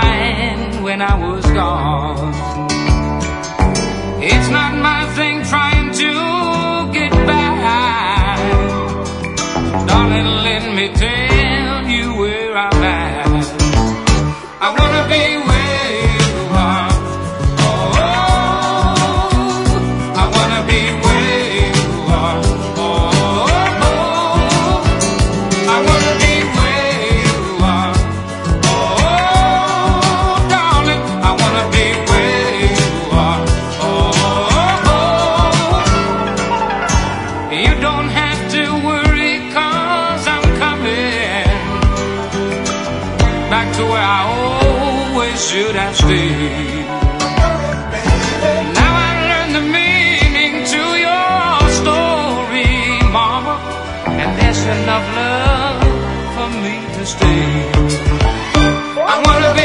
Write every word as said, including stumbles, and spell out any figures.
mind when I was gone. It's not my thing trying to get by. Darling, let me tell you where I'm at. I wanna be where you are. Oh, I wanna be where you are. Oh, I wanna be where you are. Oh, darling, I wanna be where you are. Oh, you don't have to worry, 'cause I'm coming back to where I always should have stayed. Now I learned the meaning to your story, mama, and there's enough love for me to stay. I wanna be